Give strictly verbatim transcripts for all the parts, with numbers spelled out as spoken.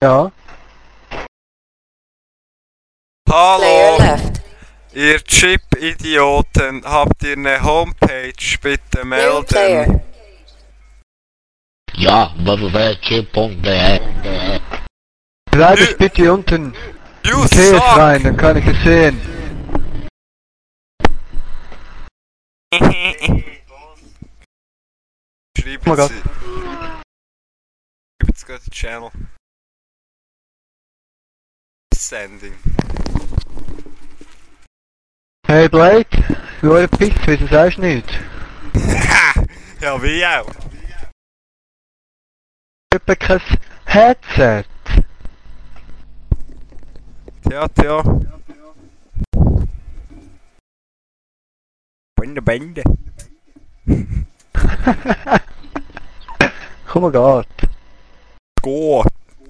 Ja. Player Hallo, left. ihr Chip-Idioten, habt ihr eine Homepage? Bitte New player. melden. Ja, w w w punkt chip punkt d e. Bleib Nö. ich bitte unten You in T S suck! rein, dann kann ich es sehen. Schreibt Oh mein Gott. sie. Schreibt gerade den Channel. Sending. Hey Blake, wie eure Pizza, wieso sagst du nicht? Ja, wie auch. Ich hab kein Headset. Tja, tja. Bände, Bände. Komm mal geht. Gut.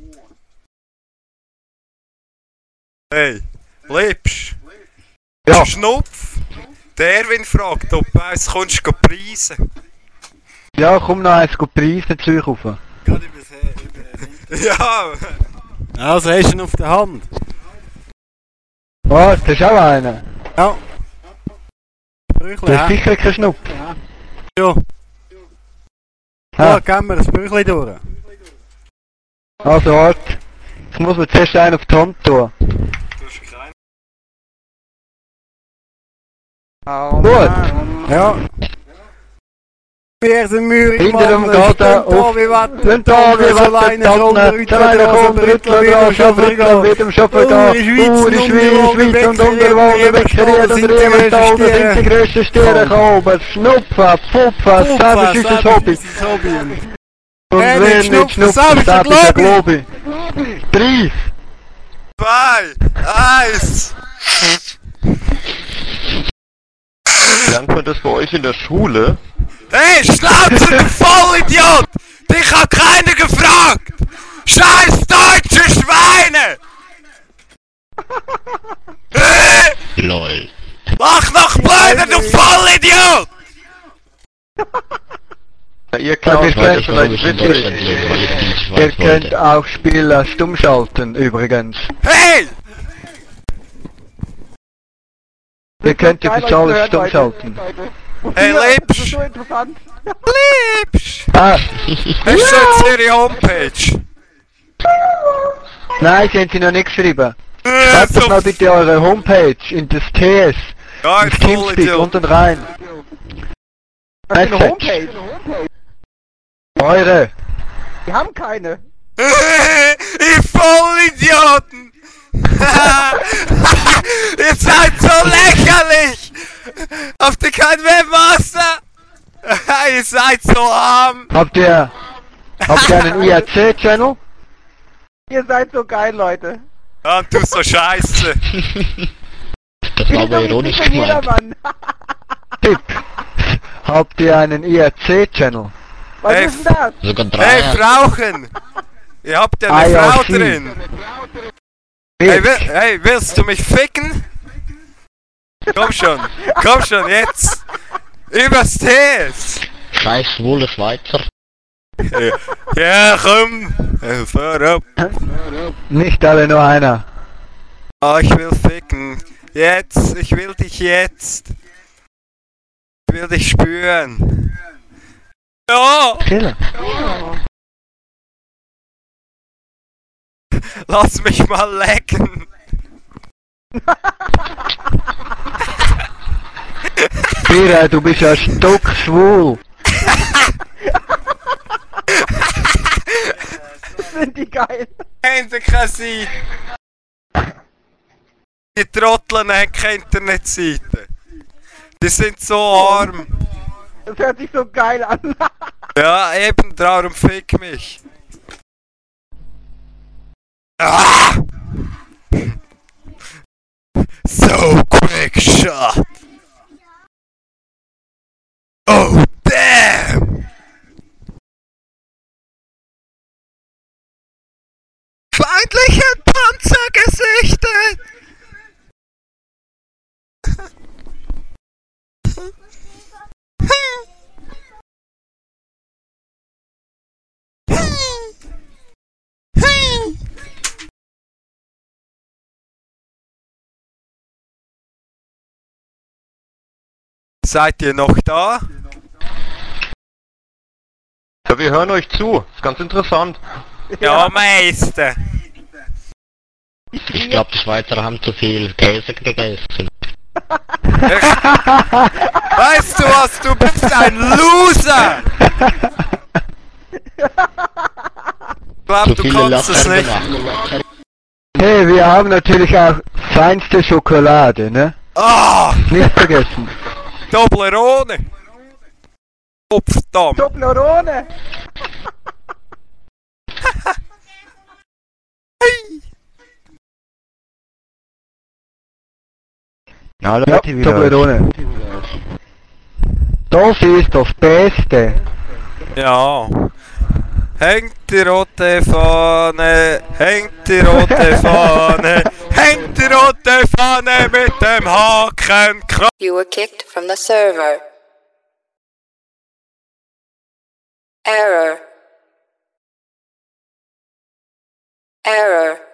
Hey, lebst? Ja. Schnupf. Der Erwin fragt, ob du eins kommst du preisen. Ja, komm noch eins, gut Preise zu euch rauf. Gerade übers Ja! Also, hast du ihn auf der Hand? Was, das ist auch einer. Ja. Brüchli, Das ist hä? sicher kein Schnupf. Ja. Ha. Ja, gehen wir ein Brüchli durch. Also warte. Jetzt muss man zuerst einen auf die Hand tun. Du hast keinen. Gut. Ja. Wir sind mürig, Hinter dem Garten auf den Tag, wir warten Tannen, der eine kommt, Rüttler, wieder Schaffer, wieder im Schaffer, da, Uri, Schweiz, Schweiz und Unterwalde, Bäckerei, und Riemen, da oben sind die grössten Stiere gehoben, Schnupfen, Pupfen, das ist unser Hobby. Und Hey, wenn nicht nicht Schnupfen, Schnupfen, das das ist ist ein ein Globi. Drei. Zwei! Eins! Lernt man das bei euch in der Schule? Hey, Schnauze, du Vollidiot! Dich hat keiner gefragt! Scheiß deutsche Schweine! Äh, Lol. Mach noch blöder, du Vollidiot! Ihr könnt nicht Weiter vielleicht in Deutschland leben, weil ich die Ihr Schweiz könnt wollte. auch Spieler stumm schalten, übrigens. Hey! Ihr könnt ja für alles stumm schalten. Hey, lebst! interessant. Lebst! Ah, Hast du jetzt ihre Homepage? nein, sie haben sie noch nicht geschrieben. Äh, Schreibt doch so mal bitte eure Homepage in das T S. Ja, Ins ich Teamspeak Vollidiot. unten rein. Das ist eine Message. Homepage. Eure. Wir haben keine. Ihr Vollidioten! Ihr seid so lächerlich! Habt ihr kein Webmaster? Ihr seid so arm! Habt ihr, habt ihr einen I R C-Channel? Ihr seid so geil, Leute. Ja, und du so scheiße! Das war aber ironisch Nicht für gemeint. jedermann. Tipp. Habt ihr einen I R C-Channel? Was Hey, ist denn das? Sogar drei. Hey, Frauchen! Ihr habt ja Ah, eine ja, Frau sie. drin! Hey, Bitch. will, hey, willst du mich ficken? Komm schon, komm schon, jetzt! Übers T S! Scheiß schwule Schweizer. Ja, komm! Hey, fahr ab! Nicht alle, nur einer. Ah, ich will ficken. Jetzt, ich will dich jetzt. Ich will dich spüren. Ja! Chill. Lass mich mal lecken! Pira, du bist ja stockschwul. Sind die geil. Hände kann sein! Die Trotteln haben keine Internetseite. Die sind so arm. Das hört sich so geil an. Ja, eben, darum fick mich. Ah! So quick shot. Oh damn! Feindliche Panzergesichter! Seid ihr noch da? Ja, wir hören euch zu. Ist ganz interessant. Ja, Meister. Ich glaube, die Schweizer haben zu viel Käse gegessen. Weißt du was? Du bist ein Loser! Ich glaub, Zu du viele kannst es Lacher nicht. gemacht. Hey, wir haben natürlich auch feinste Schokolade, ne? Ah! Nicht vergessen. Toblerone! Kopfdamm! Toblerone! Ja, Toblerone. Das ist das Beste. Ja. Hängt die rote Fahne, hängt die rote Fahne, hängt die rote Fahne mit dem Haken. You were kicked from the server. Error. Error.